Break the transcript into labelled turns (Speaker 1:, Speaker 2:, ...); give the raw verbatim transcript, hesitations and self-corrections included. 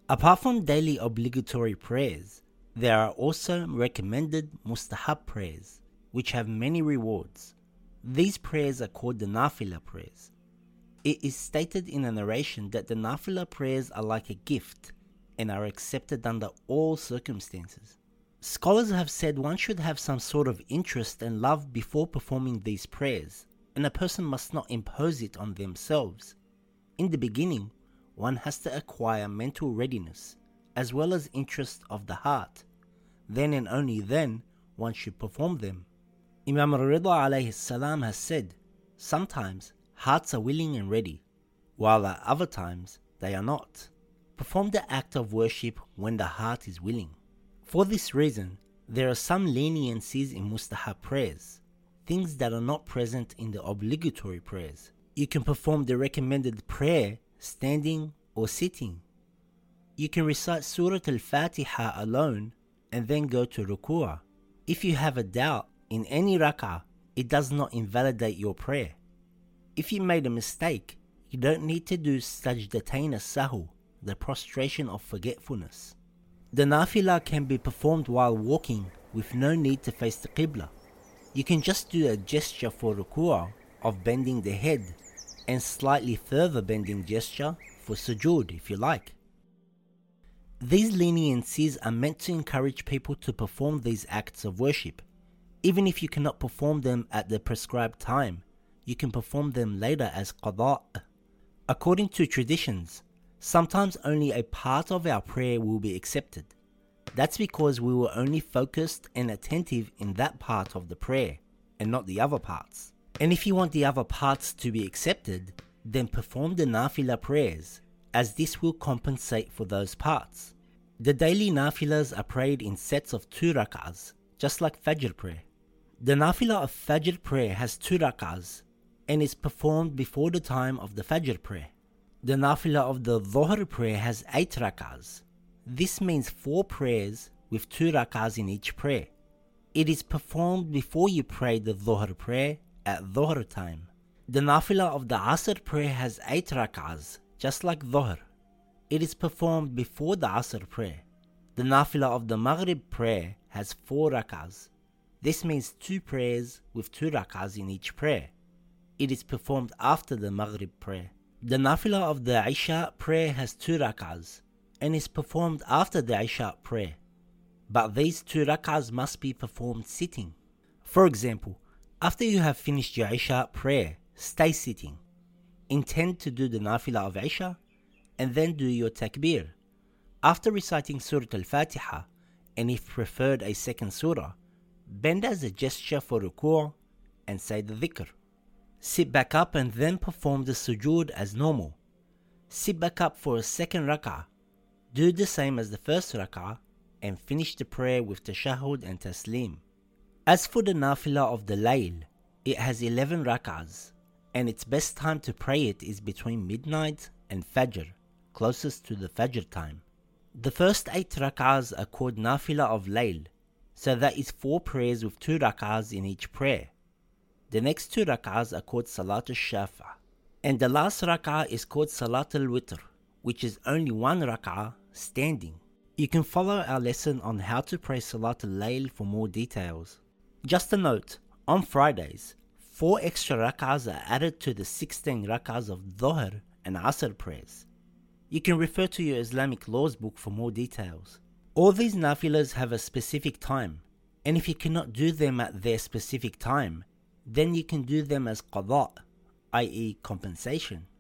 Speaker 1: Apart from daily obligatory prayers, there are also recommended mustahab prayers, which have many rewards. These prayers are called the nafila prayers. It is stated in a narration that the nafila prayers are like a gift and are accepted under all circumstances. Scholars have said one should have some sort of interest and love before performing these prayers, and a person must not impose it on themselves. In the beginning, one has to acquire mental readiness as well as interest of the heart. Then and only then one should perform them. Imam Rida alayhi salam has said, sometimes hearts are willing and ready, while at other times they are not. Perform the act of worship when the heart is willing. For this reason, there are some leniencies in mustahab prayers, things that are not present in the obligatory prayers. You can perform the recommended prayer standing or sitting. You can recite Surah Al-Fatiha alone and then go to ruku'ah. If you have a doubt in any rak'ah, it does not invalidate your prayer. If you made a mistake, you don't need to do sajdatayn as-sahu, the prostration of forgetfulness. The nafila can be performed while walking with no need to face the qibla. You can just do a gesture for ruku'ah of bending the head and slightly further bending gesture for sujood if you like. These leniencies are meant to encourage people to perform these acts of worship. Even if you cannot perform them at the prescribed time, you can perform them later as qada'. According to traditions, sometimes only a part of our prayer will be accepted. That's because we were only focused and attentive in that part of the prayer and not the other parts. And if you want the other parts to be accepted, then perform the nafila prayers, as this will compensate for those parts. The daily nafilas are prayed in sets of two rak'ahs, just like Fajr prayer. The nafila of Fajr prayer has two rak'ahs and is performed before the time of the Fajr prayer. The nafila of the Dhuhr prayer has eight rak'ahs. This means four prayers with two rak'ahs in each prayer. It is performed before you pray the Dhuhr prayer at Dhuhr time. The nafila of the Asr prayer has eight rak'ahs, just like Dhuhr. It is performed before the Asr prayer. The nafila of the Maghrib prayer has four rak'ahs. This means two prayers with two rak'ahs in each prayer. It is performed after the Maghrib prayer. The nafila of the Isha prayer has two rak'ahs and is performed after the Isha prayer. But these two rak'ahs must be performed sitting. For example, after you have finished your Isha prayer, stay sitting. Intend to do the nafila of Isha and then do your takbir. After reciting Surah Al-Fatiha, and if preferred a second surah, bend as a gesture for ruku' and say the dhikr. Sit back up and then perform the sujood as normal. Sit back up for a second rak'ah. Do the same as the first rak'ah and finish the prayer with tashahhud and taslim. As for the nafila of the layl, it has eleven rak'ahs, and its best time to pray it is between midnight and Fajr, closest to the Fajr time. The first eight rak'ahs are called nafila of layl, so that is four prayers with two rak'ahs in each prayer. The next two rak'ahs are called Salat al-Shafa, and the last rak'ah is called Salat al-Witr, which is only one rak'ah standing. You can follow our lesson on how to pray Salat al-Layl for more details. Just a note, on Fridays, four extra rak'ahs are added to the sixteen rak'ahs of Dhuhr and Asr prayers. You can refer to your Islamic laws book for more details. All these nafilas have a specific time, and if you cannot do them at their specific time, then you can do them as qada', that is compensation.